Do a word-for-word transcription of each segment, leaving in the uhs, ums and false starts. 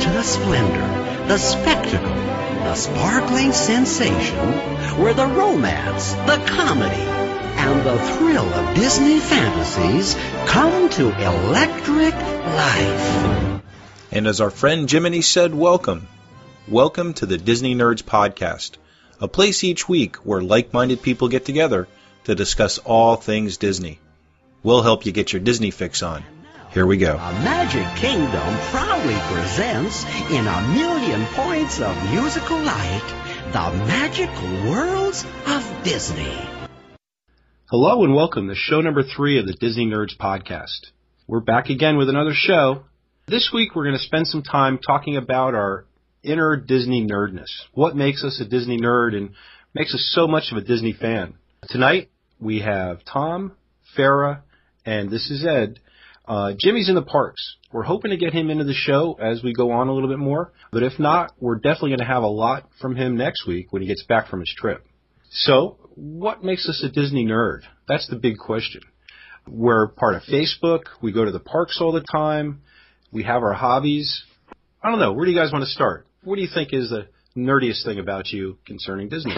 to the splendor, the spectacle, the sparkling sensation, where the romance, the comedy, and the thrill of Disney fantasies come to electric life. And as our friend Jiminy said, welcome. Welcome to the Disney Nerds Podcast, a place each week where like-minded people get together to discuss all things Disney. We'll help you get your Disney fix on. Here we go. A Magic Kingdom proudly presents, in a million points of musical light, the magic worlds of Disney. Hello and welcome to show number three of the Disney Nerds Podcast. We're back again with another show. This week we're going to spend some time talking about our inner Disney nerdness. What makes us a Disney nerd and makes us so much of a Disney fan. Tonight we have Tom, Farrah, and this is Ed. Uh, Jimmy's in the parks. We're hoping to get him into the show as we go on a little bit more, but if not, we're definitely going to have a lot from him next week when he gets back from his trip. So, what makes us a Disney nerd? That's the big question. We're part of Facebook. We go to the parks all the time. We have our hobbies. I don't know. Where do you guys want to start? What do you think is the nerdiest thing about you concerning Disney?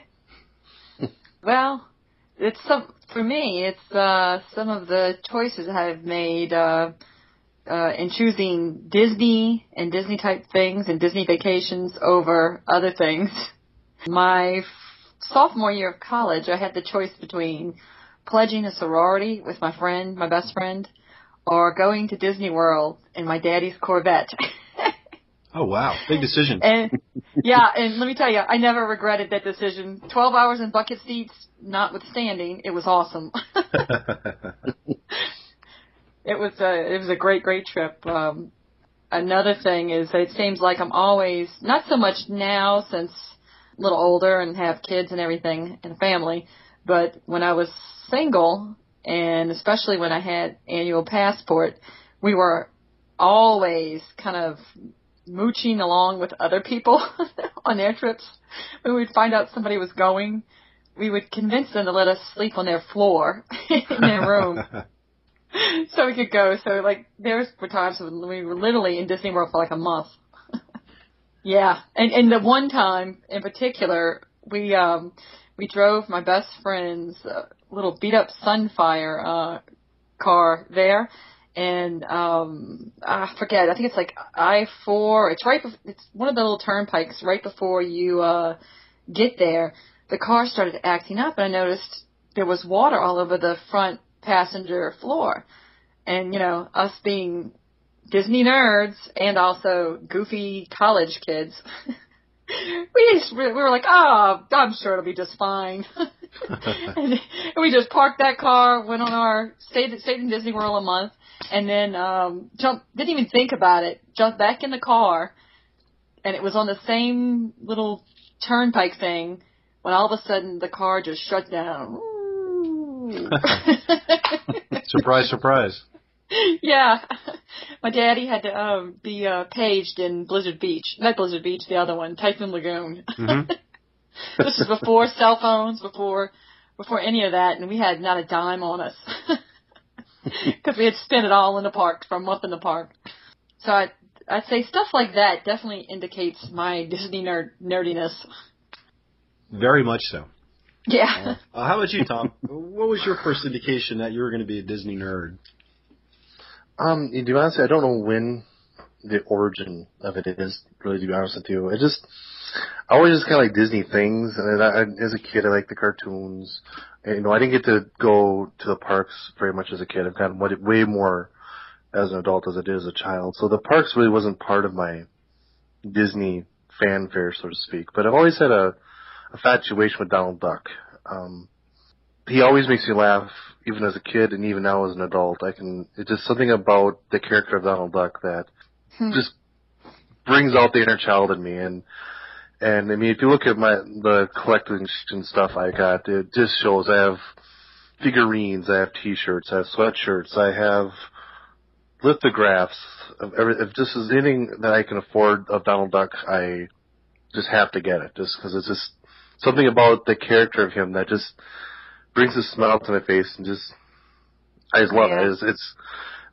Well, it's some for me. It's uh, some of the choices I've made uh, uh, in choosing Disney and Disney type things and Disney vacations over other things. My f- sophomore year of college, I had the choice between pledging a sorority with my friend, my best friend, or going to Disney World in my daddy's Corvette. Oh, wow. Big decision. And yeah, and let me tell you, I never regretted that decision. Twelve hours in bucket seats, notwithstanding, it was awesome. It was a, it was a great, great trip. Um, another thing is that it seems like I'm always, not so much now since a little older and have kids and everything and a family, but when I was single, and especially when I had annual passport, we were always kind of mooching along with other people on their trips. When we'd find out somebody was going, we would convince them to let us sleep on their floor in their room so we could go. So, like, there were times when we were literally in Disney World for like a month. Yeah, and and the one time in particular, we um we drove my best friend's uh, little beat up Sunfire uh, car there. And, um, I forget, I think it's like I four, it's right, bef- it's one of the little turnpikes right before you, uh, get there. The car started acting up and I noticed there was water all over the front passenger floor. And, you know, us being Disney nerds and also goofy college kids, we just, we were like, oh, I'm sure it'll be just fine. And we just parked that car, went on our, stayed, stayed in Disney World a month. And then um, jumped, didn't even think about it, jumped back in the car, and it was on the same little turnpike thing when all of a sudden the car just shut down. Surprise, surprise. Yeah. My daddy had to um, be uh, paged in Blizzard Beach. Not Blizzard Beach, the other one, Typhoon Lagoon. Mm-hmm. This is before cell phones, before before any of that, and we had not a dime on us. Because we had spent it all in the park, for a month in the park. So I, I'd say stuff like that definitely indicates my Disney nerd nerdiness. Very much so. Yeah. Uh, how about you, Tom? What was your first indication that you were going to be a Disney nerd? Um, to be honest, I don't know when the origin of it is, really, to be honest with you. It just, I always just kind of like Disney things, and I, I, as a kid, I liked the cartoons. And, you know, I didn't get to go to the parks very much as a kid. I've gotten way more as an adult as I did as a child. So the parks really wasn't part of my Disney fanfare, so to speak. But I've always had a, a infatuation with Donald Duck. Um, he always makes me laugh, even as a kid and even now as an adult. I can, it's just something about the character of Donald Duck that hmm. just brings out the inner child in me. And, And, I mean, if you look at my the collecting stuff I got, it just shows I have figurines, I have T-shirts, I have sweatshirts, I have lithographs of every. If this is anything that I can afford of Donald Duck, I just have to get it, just because it's just something about the character of him that just brings a smile to my face and just I just love yeah. it. It's, it's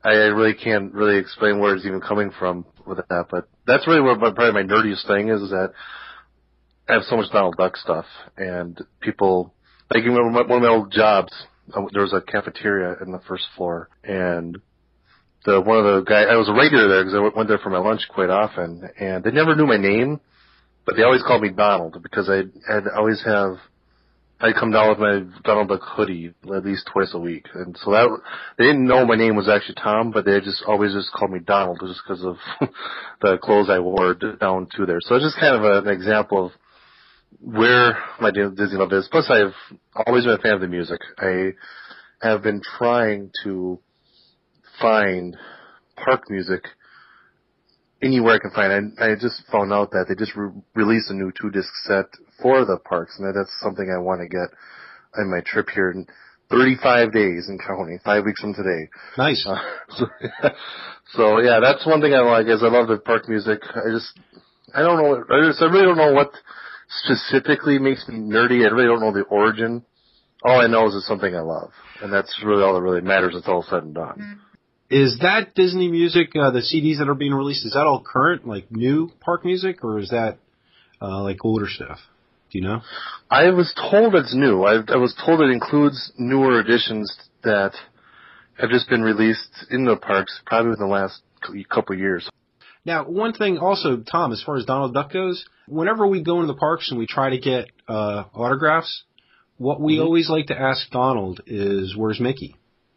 I really can't really explain where it's even coming from with that, but that's really what my, probably my nerdiest thing is, is that I have so much Donald Duck stuff, and people, like one of my, one of my old jobs, there was a cafeteria in the first floor, and the one of the guys, I was a regular there because I went there for my lunch quite often, and they never knew my name, but they always called me Donald because I I'd always have, I'd come down with my Donald Duck hoodie at least twice a week, and so that they didn't know my name was actually Tom, but they just always just called me Donald just because of the clothes I wore down to there. So it's just kind of a, an example of where my Disney love is. Plus, I've always been a fan of the music. I have been trying to find park music anywhere I can find. I, I just found out that they just re- released a new two-disc set for the parks, and that's something I want to get on my trip here in thirty-five days and counting, five weeks from today. Nice. Uh, so, so, yeah, that's one thing I like is I love the park music. I just, I don't know, I, just, I really don't know what specifically makes me nerdy. I really don't know the origin. All I know is it's something I love, and that's really all that really matters. It's all said and done. Mm-hmm. Is that Disney music, uh, the C Ds that are being released, is that all current, like new park music, or is that uh, like older stuff? Do you know? I was told it's new. I, I was told it includes newer additions that have just been released in the parks probably within the last couple of years. Now, one thing also, Tom, as far as Donald Duck goes, whenever we go into the parks and we try to get uh, autographs, what we mm-hmm. always like to ask Donald is, where's Mickey?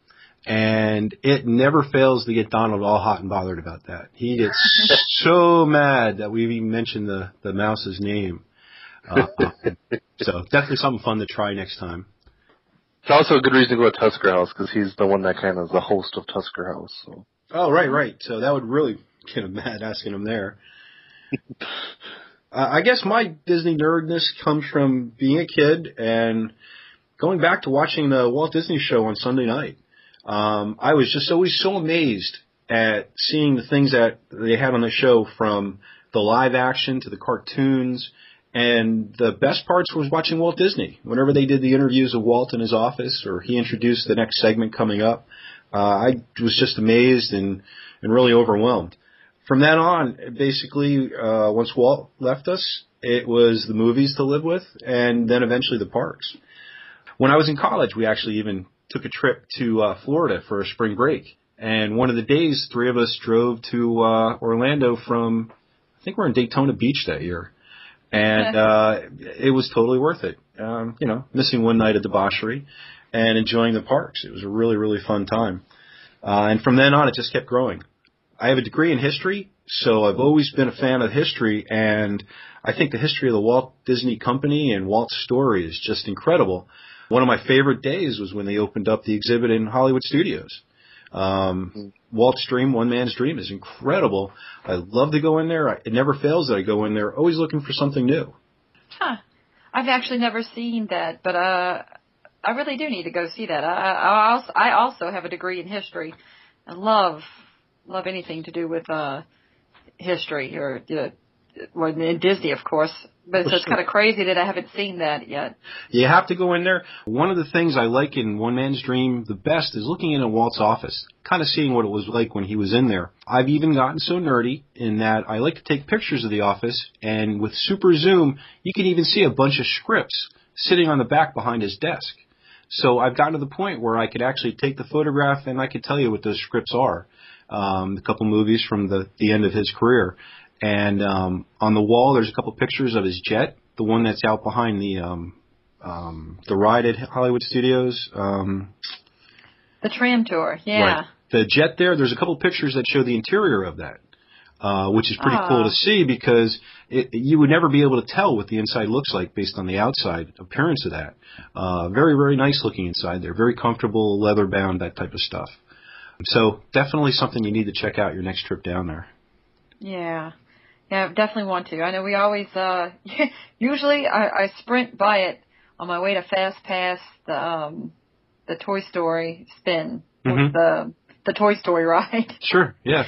And it never fails to get Donald all hot and bothered about that. He gets so mad that we even mentioned the, the mouse's name. Uh, so definitely something fun to try next time. It's also a good reason to go to Tusker House because he's the one that kind of is the host of Tusker House. So. Oh, right, right. So that would really get him mad asking him there. uh, I guess my Disney nerdness comes from being a kid and going back to watching the Walt Disney Show on Sunday night. Um, I was just always so amazed at seeing the things that they had on the show, from the live action to the cartoons. And the best parts was watching Walt Disney. Whenever they did the interviews of Walt in his office, or he introduced the next segment coming up, uh, I was just amazed and, and really overwhelmed. From then on, basically, uh, once Walt left us, it was the movies to live with, and then eventually the parks. When I was in college, we actually even took a trip to uh, Florida for a spring break. And one of the days, three of us drove to uh, Orlando from, I think we were in Daytona Beach that year. And uh, it was totally worth it. Um, you know, missing one night of debauchery and enjoying the parks. It was a really, really fun time. Uh, and from then on, it just kept growing. I have a degree in history, so I've always been a fan of history. And I think the history of the Walt Disney Company and Walt's story is just incredible. One of my favorite days was when they opened up the exhibit in Hollywood Studios. Um, Walt's Dream, One Man's Dream, is incredible. I love to go in there. It never fails that I go in there, always looking for something new. Huh. I've actually never seen that, but uh, I really do need to go see that. I, I, also, I also have a degree in history. I love love anything to do with uh, history, or you know, well, in Disney, of course. But it's just kind of crazy that I haven't seen that yet. You have to go in there. One of the things I like in One Man's Dream the best is looking into Walt's office, kind of seeing what it was like when he was in there. I've even gotten so nerdy in that I like to take pictures of the office, and with super zoom, you can even see a bunch of scripts sitting on the back behind his desk. So I've gotten to the point where I could actually take the photograph and I could tell you what those scripts are. Um, a couple movies from the, the end of his career. And um, on the wall, there's a couple pictures of his jet, the one that's out behind the um, um, the ride at Hollywood Studios. Um, the tram tour, yeah. Right. The jet there, there's a couple pictures that show the interior of that, uh, which is pretty oh. cool to see because it, you would never be able to tell what the inside looks like based on the outside appearance of that. Uh, very, very nice looking inside there. Very comfortable, leather bound, that type of stuff. So definitely something you need to check out your next trip down there. Yeah. Yeah, definitely want to. I know we always, uh, usually I, I sprint by it on my way to Fast Pass, the, um, the Toy Story spin, mm-hmm. the, the Toy Story ride. Sure, yeah.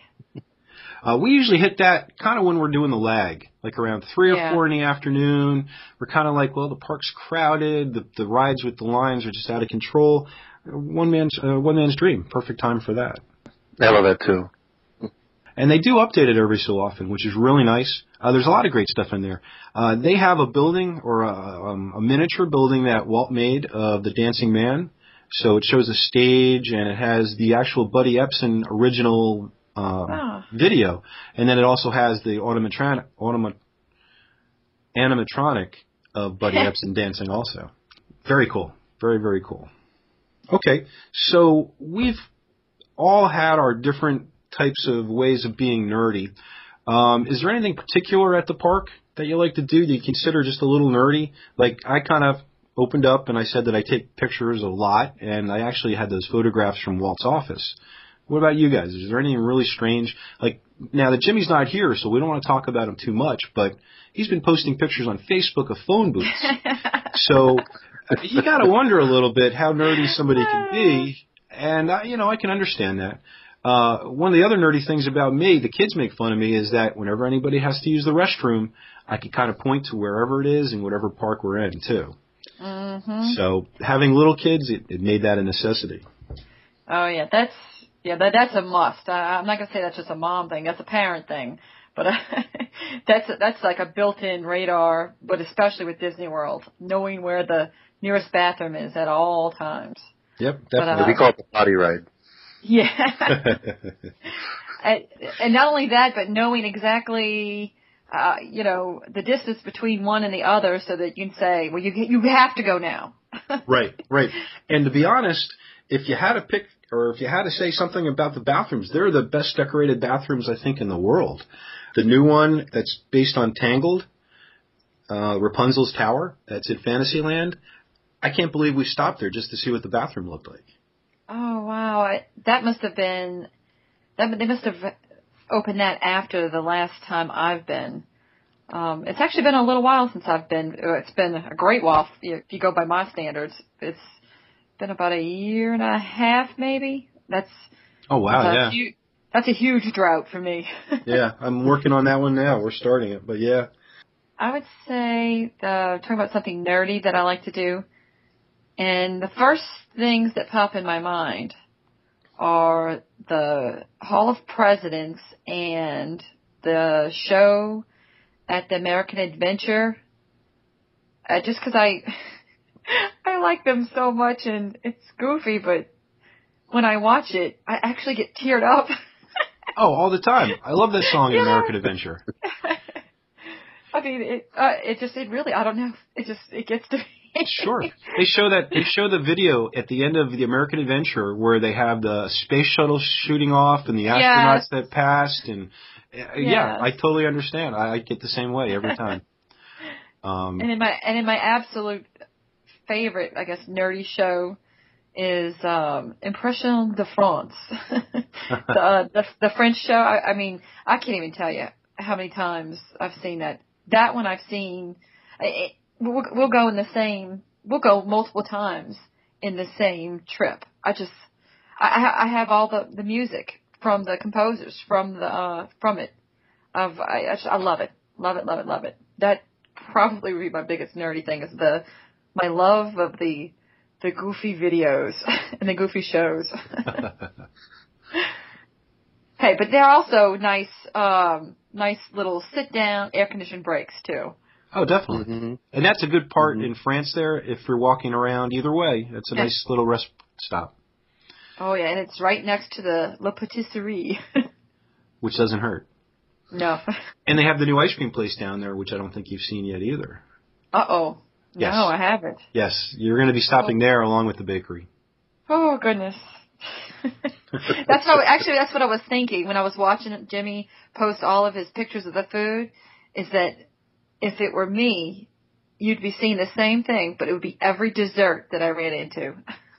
uh, we usually hit that kind of when we're doing the lag, like around three or yeah. four in the afternoon. We're kind of like, well, the park's crowded, the, the rides with the lines are just out of control. One man's, uh, one man's dream, perfect time for that. I love that too. And they do update it every so often, which is really nice. Uh, there's a lot of great stuff in there. Uh, they have a building or a, um, a miniature building that Walt made of the Dancing Man. So it shows a stage, and it has the actual Buddy Epson original um, oh. video. And then it also has the automatron- automa- animatronic of Buddy Epson dancing also. Very cool. Very, very cool. Okay, so we've all had our different types of ways of being nerdy. Um, is there anything particular at the park that you like to do? Do you consider just a little nerdy? Like, I kind of opened up and I said that I take pictures a lot, and I actually had those photographs from Walt's office. What about you guys? Is there anything really strange? Like, now that Jimmy's not here, so we don't want to talk about him too much, but he's been posting pictures on Facebook of phone booths. So you got to wonder a little bit how nerdy somebody can be, and, I, you know, I can understand that. Uh, one of the other nerdy things about me, the kids make fun of me, is that whenever anybody has to use the restroom, I can kind of point to wherever it is and whatever park we're in, too. Mm-hmm. So having little kids, it, it made that a necessity. Oh, yeah, that's yeah, that, that's a must. I, I'm not going to say that's just a mom thing. That's a parent thing. But uh, that's that's like a built-in radar, but especially with Disney World, knowing where the nearest bathroom is at all times. Yep, definitely. But, uh, we call it the potty ride. Yeah. and, and not only that, but knowing exactly, uh, you know, the distance between one and the other so that you can say, well, you you have to go now. Right, right. And to be honest, if you had to pick, or if you had to say something about the bathrooms, they're the best decorated bathrooms, I think, in the world. The new one that's based on Tangled, uh, Rapunzel's Tower, that's at Fantasyland, I can't believe we stopped there just to see what the bathroom looked like. Oh, wow. I, that must have been, that, they must have opened that after the last time I've been. Um, it's actually been a little while since I've been. It's been a great while if you, if you go by my standards. It's been about a year and a half, maybe. That's oh wow, that's yeah. A huge, that's a huge drought for me. Yeah, I'm working on that one now. We're starting it, but yeah. I would say uh, talking about something nerdy that I like to do, and the first things that pop in my mind are the Hall of Presidents and the show at the American Adventure, uh, just because I I like them so much, and it's goofy, but when I watch it, I actually get teared up. Oh, all the time. I love that song in yeah. American Adventure. I mean, it uh, it just it really I don't know it just it gets to me. Sure. They show that they show the video at the end of the American Adventure where they have the space shuttle shooting off and the astronauts yes. that passed, and uh, yes. yeah, I totally understand. I, I get the same way every time. Um, and in my and in my absolute favorite, I guess, nerdy show is um, Impression de France, the, uh, the the French show. I, I mean, I can't even tell you how many times I've seen that. That one I've seen. It, we'll, we'll go in the same. We'll go multiple times in the same trip. I just, I, I have all the, the music from the composers from the uh, from it. Of I, I, just, I love it, love it, love it, love it. That probably would be my biggest nerdy thing is the my love of the the goofy videos and the goofy shows. Hey, but they're also nice, um, nice little sit-down air-conditioned breaks too. Oh, definitely. Mm-hmm. And that's a good part mm-hmm. in France there. If you're walking around either way, it's a yeah. nice little rest stop. Oh, yeah, and it's right next to the La Patisserie. Which doesn't hurt. No. And they have the new ice cream place down there, which I don't think you've seen yet either. Uh-oh. Yes. No, I haven't. Yes, you're going to be stopping oh. there along with the bakery. Oh, goodness. That's what, actually, that's what I was thinking when I was watching Jimmy post all of his pictures of the food, is that if it were me, you'd be seeing the same thing, but it would be every dessert that I ran into.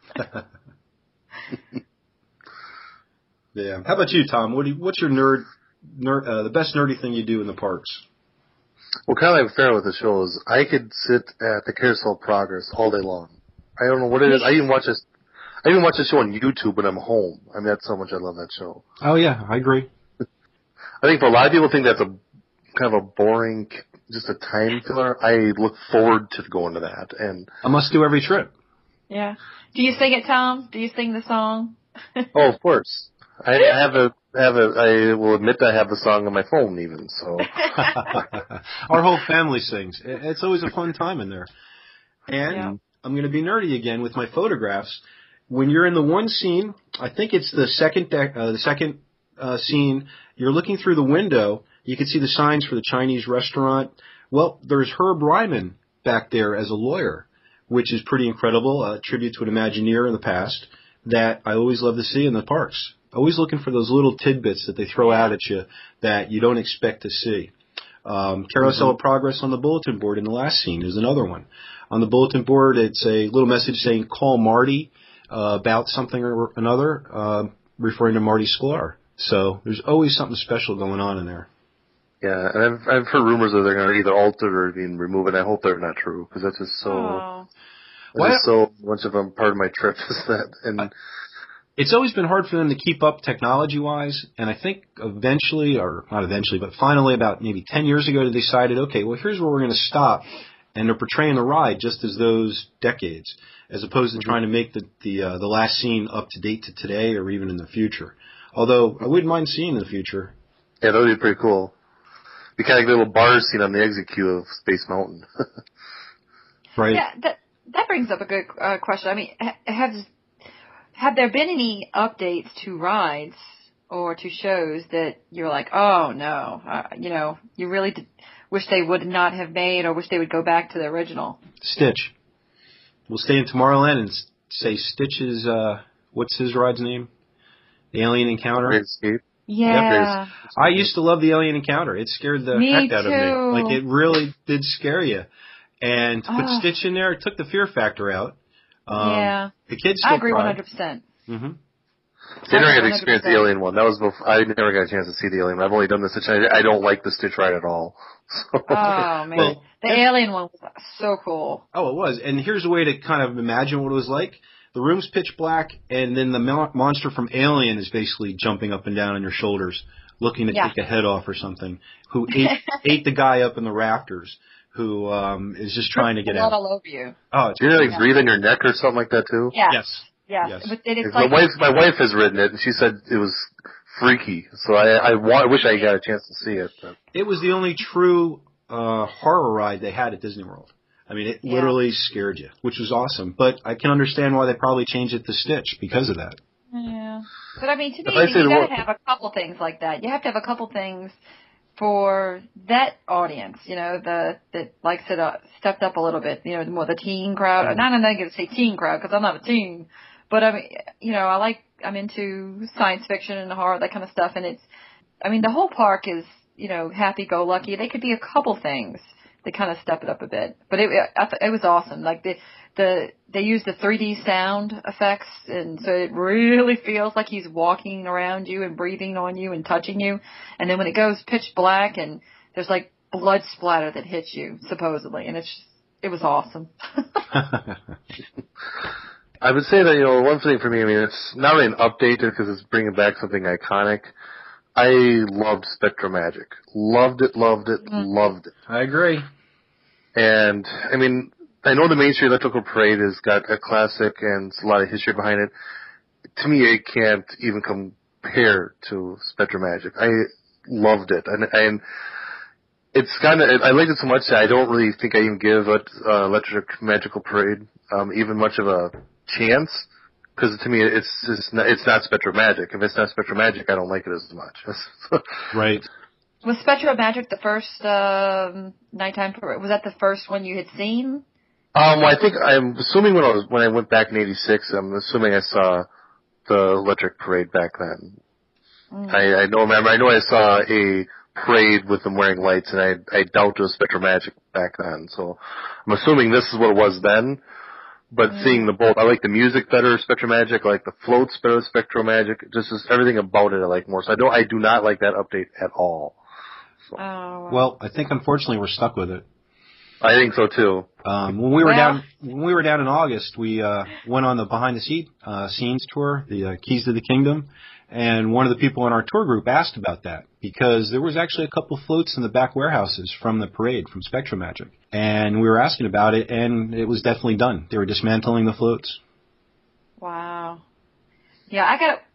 Yeah. How about you, Tom? What do you, what's your nerd, nerd uh, the best nerdy thing you do in the parks? Well, kind of like fair with the shows, I could sit at the Carousel of Progress all day long. I don't know what it is. I even watch this. I even watch the show on YouTube when I'm home. I mean, that's how much I love that show. Oh yeah, I agree. I think for a lot of people think that's a kind of a boring, just a time filler. I look forward to going to that, and I must do every trip. Yeah. Do you sing it, Tom? Do you sing the song? Oh, of course. I have a have a. I will admit I have the song on my phone even. So our whole family sings. It's always a fun time in there. And yeah. I'm going to be nerdy again with my photographs. When you're in the one scene, I think it's the second de- uh, the second uh, scene. You're looking through the window. You can see the signs for the Chinese restaurant. Well, there's Herb Ryman back there as a lawyer, which is pretty incredible. A tribute to an Imagineer in the past that I always love to see in the parks. Always looking for those little tidbits that they throw out at you that you don't expect to see. Um, Carousel mm-hmm. of Progress on the bulletin board in the last scene is another one. On the bulletin board, it's a little message saying, call Marty uh, about something or another, uh, referring to Marty Sklar. So there's always something special going on in there. Yeah, and I've, I've heard rumors that they're going to either alter or being removed, and I hope they're not true, because that's just so, oh. that's just so much of a part of my trip is that. And I, It's always been hard for them to keep up technology-wise, and I think eventually, or not eventually, but finally about maybe ten years ago they decided, okay, well, here's where we're going to stop, and they're portraying the ride just as those decades, as opposed to mm-hmm. trying to make the the, uh, the last scene up to date to today or even in the future. Although, I wouldn't mind seeing in the future. Yeah, that would be pretty cool. Be kind of like the little bar scene on the exit queue of Space Mountain. Right. Yeah, that, that brings up a good uh, question. I mean, ha- have... Have there been any updates to rides or to shows that you're like, oh, no, uh, you know, you really did, wish they would not have made or wish they would go back to the original? Stitch. We'll stay in Tomorrowland and say Stitch's, uh, what's his ride's name? The Alien Encounter? Great Escape. Yeah. I used to love the Alien Encounter. It scared the me heck out too. of me. Like, it really did scare you. And to put oh. Stitch in there, it took the fear factor out. Um, yeah, the kids still I agree cried. one hundred percent. Mm-hmm. I never got to experience the Alien one. That was before, I never got a chance to see the Alien one. I've only done the Stitch. I, I don't like the Stitch ride at all. So. Oh, man. Well, the and, Alien one was so cool. Oh, it was. And here's a way to kind of imagine what it was like. The room's pitch black, and then the mo- monster from Alien is basically jumping up and down on your shoulders, looking to yeah. take a head off or something, who ate, ate the guy up in the rafters. Who um, is just trying to get out. all over you. Oh, it's do you like yeah. breathe in your neck or something like that too? Yeah. Yes. Yes. yes. But it is my like wife, my wife has ridden it, and she said it was freaky. So I, I, want, I wish I got a chance to see it. But. It was the only true uh, horror ride they had at Disney World. I mean, it yeah. literally scared you, which was awesome. But I can understand why they probably changed it to Stitch because of that. Yeah. But I mean, to me, you got to have a couple things like that. You have to have a couple things for that audience, you know, the that likes it uh, stepped up a little bit, you know, more the teen crowd. Mm-hmm. Not I'm not going to say teen crowd because I'm not a teen, but I mean, you know, I like I'm into science fiction and horror, that kind of stuff, and it's, I mean, the whole park is, you know, happy-go-lucky. They could be a couple things that kind of step it up a bit, but it I th- it was awesome. Like the the they use the three D sound effects, and so it really feels like he's walking around you and breathing on you and touching you. And then when it goes pitch black and there's like blood splatter that hits you supposedly, and it's just, it was awesome. I would say that, you know, one thing for me, I mean, it's not really an update because it's bringing back something iconic. I loved SpectroMagic. Loved it, loved it, mm-hmm. loved it. I agree. And, I mean, I know the Main Street Electrical Parade has got a classic and a lot of history behind it. To me, it can't even compare to SpectroMagic. I loved it. And, and it's kind of, I liked it so much that I don't really think I even give it, uh, Electric Magical Parade um, even much of a chance. Because to me, it's just not, it's not SpectroMagic. If it's not SpectroMagic, I don't like it as much. Right. Was SpectroMagic the first um, nighttime parade? Was that the first one you had seen? Um, well, I think I'm assuming when I was when I went back in eighty-six, I'm assuming I saw the Electric Parade back then. Mm. I, I know, remember, I know I saw a parade with them wearing lights, and I I doubt it was SpectroMagic back then. So I'm assuming this is what it was then. But mm. seeing the both, I like the music better, SpectroMagic. I like the floats better, SpectroMagic. Just, just everything about it I like more. So I don't, I do not like that update at all. So. Oh. Well, I think unfortunately we're stuck with it. I think so too. Um, when we were well, down, when we were down in August, we uh, went on the behind the seat uh, scenes tour, the uh, Keys to the Kingdom, and one of the people in our tour group asked about that because there was actually a couple floats in the back warehouses from the parade from SpectroMagic, and we were asking about it, and it was definitely done. They were dismantling the floats. Wow. Yeah, I got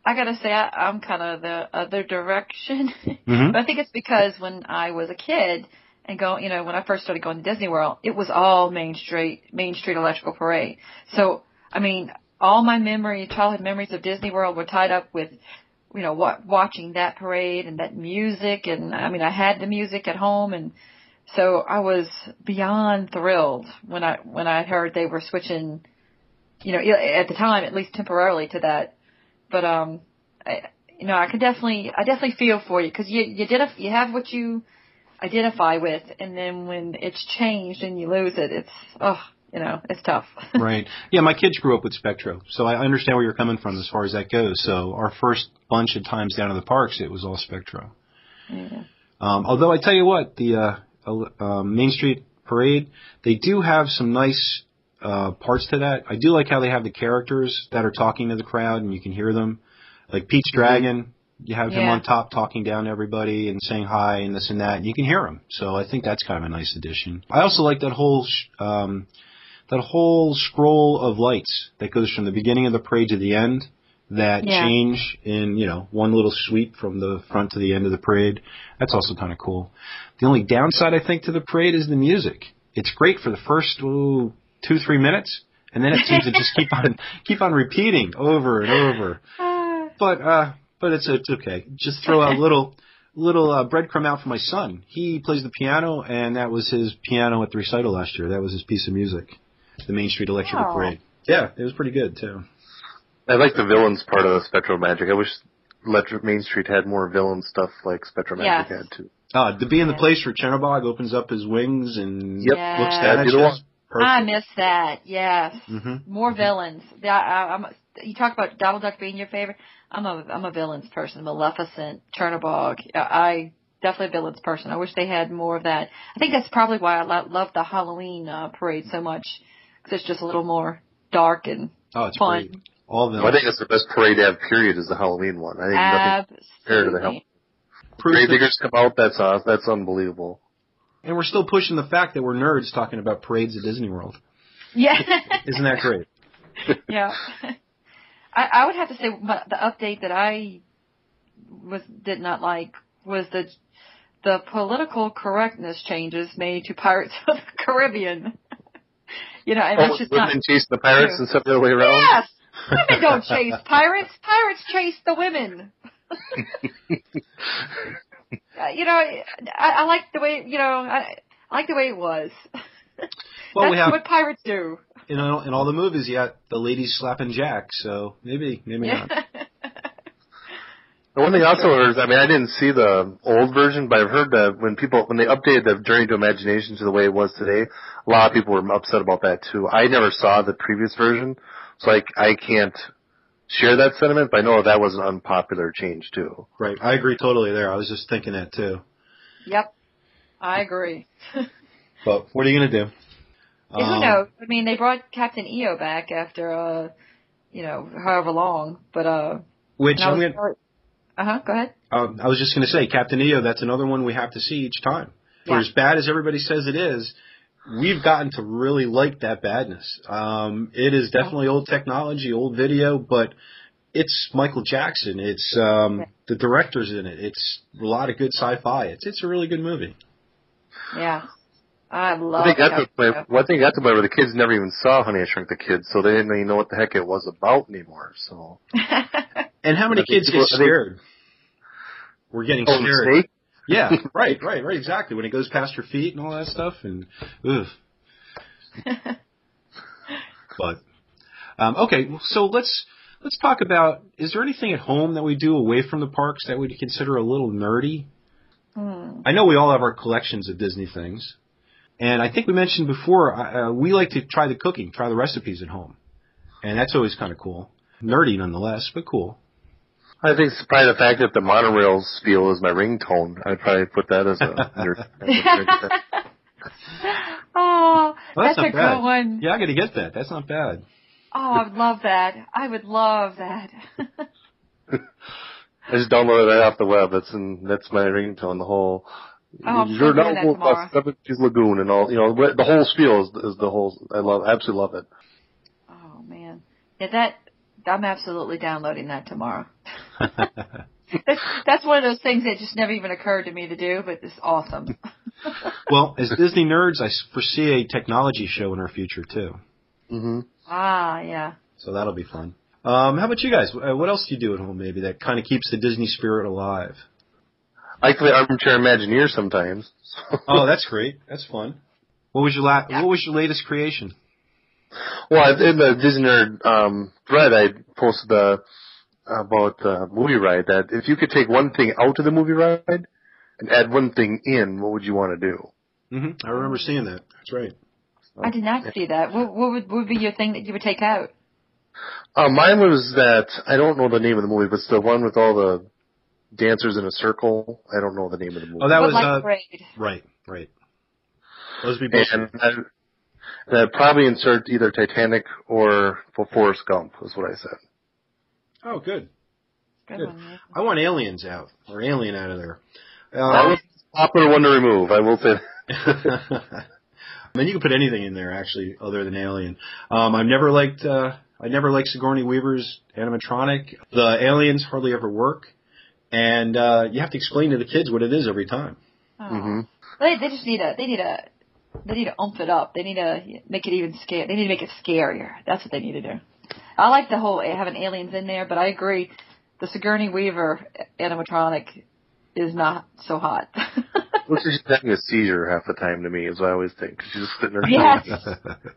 I gotta say, I, I'm kind of the other direction. Mm-hmm. But I think it's because when I was a kid and go, you know, when I first started going to Disney World, it was all Main Street, Main Street Electrical Parade. So, I mean, all my memory, childhood memories of Disney World were tied up with, you know, wa- watching that parade and that music. And I mean, I had the music at home, and so I was beyond thrilled when I when I heard they were switching, you know, at the time, at least temporarily, to that. But um, I, you know, I could definitely, I definitely feel for you, because you you did a, you have what you identify with, and then when it's changed and you lose it, it's oh, you know, it's tough. Right. Yeah, my kids grew up with Spectro, so I understand where you're coming from as far as that goes. So our first bunch of times down to the parks, it was all Spectro. Yeah. Um, although I tell you what, the uh, uh, Main Street Parade, they do have some nice uh, parts to that. I do like how they have the characters that are talking to the crowd and you can hear them. Like Pete's Dragon, you have him Yeah. on top talking down to everybody and saying hi and this and that, and you can hear him. So I think that's kind of a nice addition. I also like that whole sh- um, that whole scroll of lights that goes from the beginning of the parade to the end, that Yeah. change in, you know, one little sweep from the front to the end of the parade. That's also kind of cool. The only downside, I think, to the parade is the music. It's great for the first ooh, two, three minutes, and then it seems to just keep on keep on repeating over and over. But uh, but it's it's okay. Just throw a little little uh, breadcrumb out for my son. He plays the piano, and that was his piano at the recital last year. That was his piece of music, the Main Street Electrical Oh. Parade. Yeah, it was pretty good too. I like the villains part of the Spectro Magic. I wish Electric Main Street had more villain stuff like Spectro Magic Yes. had too. Uh, to be in the Yeah. place where Chernobog opens up his wings and Yep. Yeah. looks That'd at be you. the one. I miss that. Yes. Mm-hmm. More villains. Yeah, I, I'm. You talk about Donald Duck being your favorite. I'm a I'm a villains person. Maleficent, Chernobog. I I definitely a villains person. I wish they had more of that. I think that's probably why I lo- love the Halloween uh, parade so much, because it's just a little more dark and Oh, it's fun. great. All of them. Well, I think that's the best parade to have, period, is the Halloween one. I think nothing compared to the Halloween. Absolutely. Proves that- Gravediggers come out, that's uh, that's unbelievable. and we're still pushing the fact that we're nerds talking about parades at Disney World. Yeah. Isn't that great? Yeah. I, I would have to say my, the update that I was did not like was the the political correctness changes made to Pirates of the Caribbean. You know, and Oh, that's just women not chasing the pirates true. instead of the other way around? Yes, women don't chase pirates. Pirates chase the women. Uh, you know, I, I like the way you know I, I like the way it was. Well, That's we have what pirates do. in all, in all the movies, you got the ladies slapping Jack, so maybe maybe Yeah. not. The one thing I also heard is, I mean, I didn't see the old version, but I've heard that when people, when they updated the Journey to Imagination to the way it was today, a lot of people were upset about that too. I never saw the previous version, so I, I can't share that sentiment, but I know that was an unpopular change too. Right, I agree totally there. I was just thinking that too. Yep, I agree. But what are you gonna do? Yeah, who Um, knows? I mean, they brought Captain E O back after, uh, you know, however long, but, uh, Which I'm gonna, uh huh, go ahead. um, I was just gonna say, Captain E O. That's another one we have to see each time. For Yeah. as bad as everybody says it is, we've gotten to really like that badness. Um, it is definitely old technology, old video, but it's Michael Jackson. It's um, Yeah. the director's in it. It's a lot of good sci-fi. It's it's a really good movie. Yeah. I love One thing got to Captain play, E O. one thing got to play where the kids never even saw Honey, I Shrunk the Kids, so they didn't even know what the heck it was about anymore, so. And how many I think kids get people- I think- scared? We're getting Oh, the scared. snake? Yeah, right, right, right, exactly. When it goes past your feet and all that stuff, and ugh. But um, okay, so let's let's talk about. Is there anything at home that we do away from the parks that we'd consider a little nerdy? Hmm. I know we all have our collections of Disney things, and I think we mentioned before uh, we like to try the cooking, try the recipes at home, and that's always kind of cool. Nerdy nonetheless, but cool. I think it's probably the fact that the monorail spiel is my ringtone. I'd probably put that as a. Oh, Well, that's, that's not a bad. good one. Yeah, I got to get that. That's not bad. Oh, I would love that. I would love that. I just downloaded it off the web. That's in, that's my ringtone. The whole. Oh, I'm You're still doing that now tomorrow. Seventies Lagoon and all. You know, the whole spiel is, is the whole. I love. Absolutely love it. Oh man, yeah, that I'm absolutely downloading that tomorrow. that's, that's one of those things that just never even occurred to me to do, but it's awesome. Well, as Disney nerds, I foresee a technology show in our future, too. Mm-hmm. Ah, yeah. So that'll be fun. Um, how about you guys? What else do you do at home, maybe, that kind of keeps the Disney spirit alive? I play Armchair Imagineer sometimes. Oh, that's great. That's fun. What was your la- What was your latest creation? Well, in the Disney Nerd um, thread, I posted uh, about the movie ride that if you could take one thing out of the movie ride and add one thing in, what would you want to do? Mm-hmm. I remember seeing that. That's right. I did not see that. What, what, would, what would be your thing that you would take out? Uh, mine was that, I don't know the name of the movie, but it's the one with all the dancers in a circle. I don't know the name of the movie. Oh, that What, was, like uh, Parade? right, right. Those would be both. And I, I'd probably insert either Titanic or Forrest Gump, is what I said. Oh, good. Good, Good. one. Yeah. I want Aliens out, or Alien out of there. That Uh, was a popular one to remove, I will say that. I mean, you can put anything in there, actually, other than Alien. Um, I've never liked, uh, I never liked Sigourney Weaver's animatronic. The aliens hardly ever work, and uh, you have to explain to the kids what it is every time. Oh. Mm-hmm. They, they just need a, they need a, they need to ump it up. They need to make it even scare. They need to make it scarier. That's what they need to do. I like the whole having aliens in there, but I agree, the Sigourney Weaver animatronic is not so hot. Looks like she's having a seizure half the time to me, is what I always think. She's just sitting there. Yes.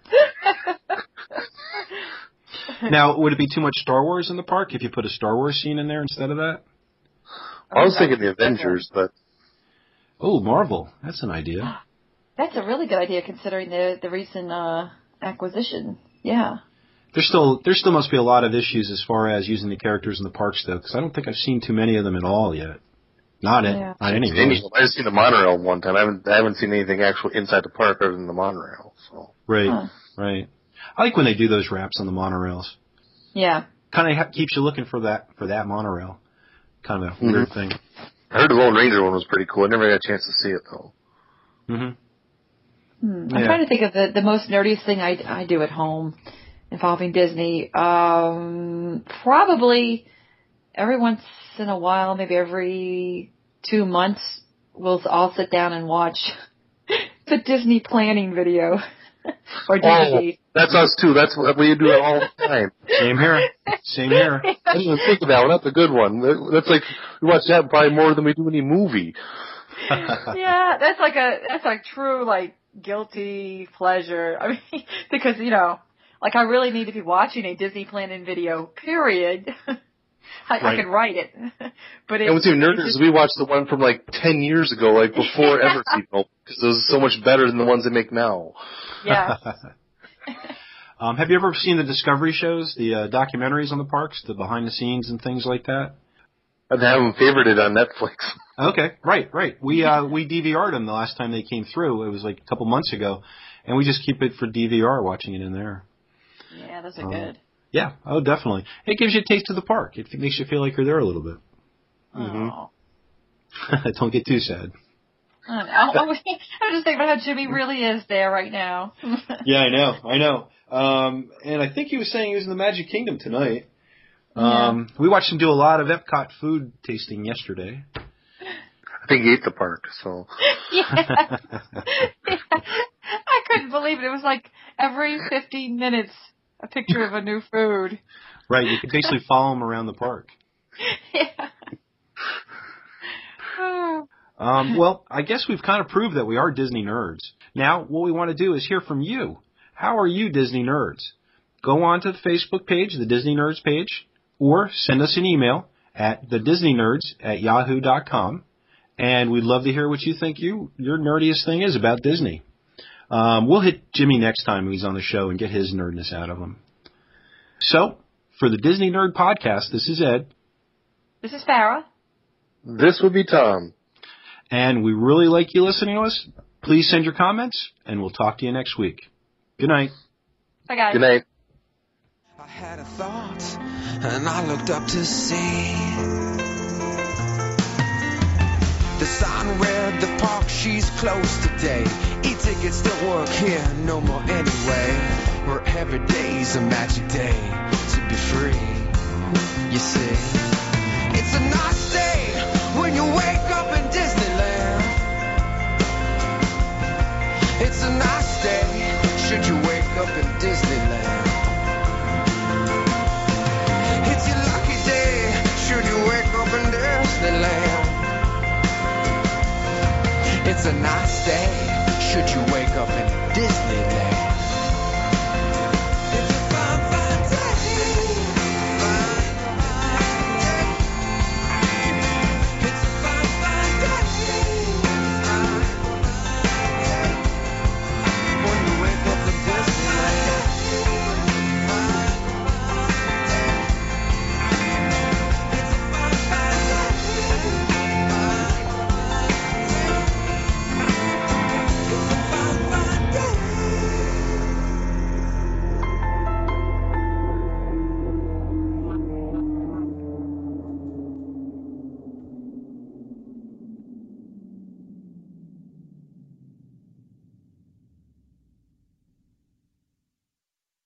Now, would it be too much Star Wars in the park if you put a Star Wars scene in there instead of that? I was thinking the Avengers, but Oh, Marvel. That's an idea. That's a really good idea considering the the recent uh, acquisition. Yeah. There's still there still must be a lot of issues as far as using the characters in the parks, though, because I don't think I've seen too many of them at all yet. Not in, Yeah. not any. any, I've seen the monorail one time. I haven't I haven't seen anything actual inside the park other than the monorail. So Right, Huh. right. I like when they do those wraps on the monorails. Yeah. Kind of ha- keeps you looking for that for that monorail. Kind of a Mhm. weird thing. I heard the Lone Ranger one was pretty cool. I never got a chance to see it though. hmm Hmm. I'm Yeah. trying to think of the, the most nerdiest thing I, I do at home involving Disney. Um, probably every once in a while, maybe every two months, we'll all sit down and watch the Disney planning video or D V D. Oh, that's us too. That's what we do it all the time. Same here. Same here. I didn't even think of that one. That's a good one. That's like we watch that probably more than we do any movie. Yeah, that's like a that's like true like guilty pleasure. I mean, because you know, like I really need to be watching a Disney planning video. Period. I, I Right. could write it, but it, And what's even it nerdier just- is we watched the one from like ten years ago, like before Yeah. Everseat, because it was so much better than the ones they make now. yeah. um, have you ever seen the Discovery shows, the uh, documentaries on the parks, the behind the scenes and things like that? I have them favorited on Netflix. Okay, right, right. We uh, we D V R'd them the last time they came through. It was like a couple months ago, and we just keep it for D V R, watching it in there. Yeah, those are Um, good. Yeah, oh, definitely. It gives you a taste of the park. It makes you feel like you're there a little bit. Oh. Don't get too sad. I know. I was I'm just thinking about how Jimmy really is there right now. Yeah, I know, I know. Um, and I think he was saying he was in the Magic Kingdom tonight. Yeah. Um, we watched him do a lot of Epcot food tasting yesterday. I think he ate the park, so. Yeah. Yeah. I couldn't believe it. It was like every fifteen minutes, a picture of a new food. Right, you could basically follow him around the park. Yeah. Oh. Um, well, I guess we've kind of proved that we are Disney nerds. Now, what we want to do is hear from you. How are you Disney nerds? Go on to the Facebook page, the Disney Nerds page, or send us an email at the disney nerds at yahoo dot com, and we'd love to hear what you think you your nerdiest thing is about Disney. Um, we'll hit Jimmy next time when he's on the show and get his nerdness out of him. So, for the Disney Nerd Podcast, this is Ed. This is Farrah. This would be Tom. And we really like you listening to us. Please send your comments, and we'll talk to you next week. Good night. Bye, guys. Good night. I had a thought, and I looked up to see the sign read the park, she's closed today. E-tickets don't work here no more anyway. Where every day's a magic day to be free. You see, it's a nice day when you wake up in Disneyland. It's a nice day should you wake up in Disneyland. It's your lucky day should you wake up in Disneyland. It's a nice day should you wake up in Disneyland.